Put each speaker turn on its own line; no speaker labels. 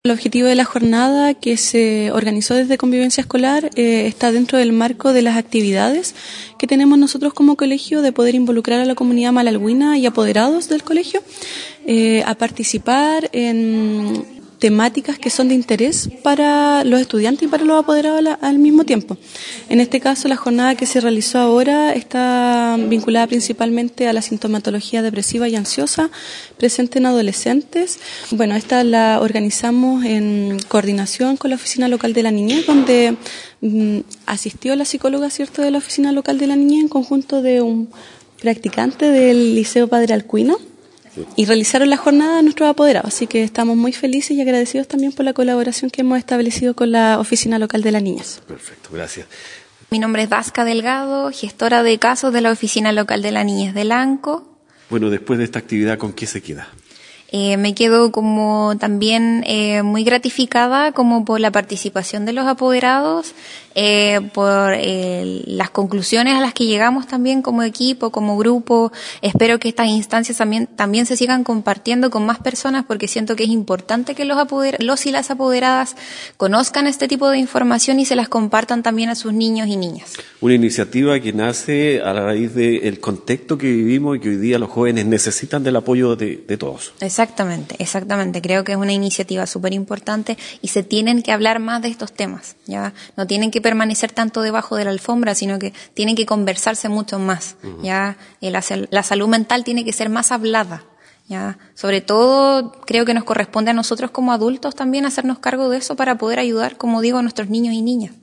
El objetivo de la jornada, que se organizó desde Convivencia Escolar, está dentro del marco de las actividades que tenemos nosotros como colegio, de poder involucrar a la comunidad malalhuina y apoderados del colegio a participar en temáticas que son de interés para los estudiantes y para los apoderados al mismo tiempo. En este caso, la jornada que se realizó ahora está vinculada principalmente a la sintomatología depresiva y ansiosa presente en adolescentes. Bueno, esta la organizamos en coordinación con la Oficina Local de la Niñez, donde asistió la psicóloga, ¿cierto?, de la Oficina Local de la Niñez en conjunto de un practicante del Liceo Padre Alcuino. Y realizaron la jornada nuestros apoderados, así que estamos muy felices y agradecidos también por la colaboración que hemos establecido con la Oficina Local de la Niñez.
Perfecto, gracias.
Mi nombre es Dasca Delgado, gestora de casos de la Oficina Local de la Niñez del ANCO.
Bueno, después de esta actividad, ¿con qué se queda?
Me quedo como también muy gratificada como por la participación de los apoderados, por las conclusiones a las que llegamos también como equipo, como grupo. Espero que estas instancias también se sigan compartiendo con más personas, porque siento que es importante que los y las apoderadas conozcan este tipo de información y se las compartan también a sus niños y niñas.
Una iniciativa que nace a raíz del contexto que vivimos y que hoy día los jóvenes necesitan del apoyo de todos.
Exactamente. Creo que es una iniciativa súper importante y se tienen que hablar más de estos temas, ¿ya? No tienen que permanecer tanto debajo de la alfombra, sino que tienen que conversarse mucho más, ¿ya? La salud mental tiene que ser más hablada, ¿ya? Sobre todo, creo que nos corresponde a nosotros como adultos también hacernos cargo de eso para poder ayudar, como digo, a nuestros niños y niñas.